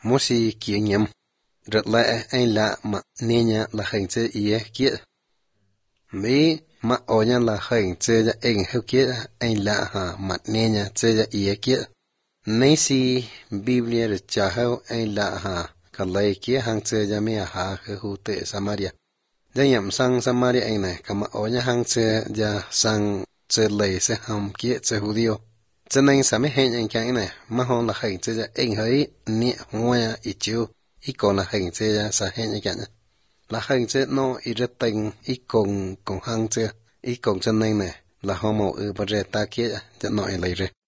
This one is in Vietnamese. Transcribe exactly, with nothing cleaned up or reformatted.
Mosi kia nhầm. Rất lẽ anh lạ mà nê nhá là hình chế ý kia. Mỹ mà ô nhá là hình chế ra anh hữu kia anh lạ hà mà nê nhá chế ra ý kia. Nấy si Biblia ra cha hữu anh lạ hà cả lấy kia hàng chế ra mẹ hà hữu tệ Samaria. Ra nhầm sang Samaria anh này cả mà ô nhá hàng chế ra sang chế lấy sẽ hầm kia chế hữu điêu. Cho nên sao mấy hình anh cái này mà hôn là hình chế ra anh hỡi nẹ hoa ít chiu ít còn là hình chế ra sao hình anh cái này là hình chế nó ít rất tình ít cùng cùng hàng chế ít cùng cho nên này là họ mẫu ư bà rê ta kia cho nói lấy rê.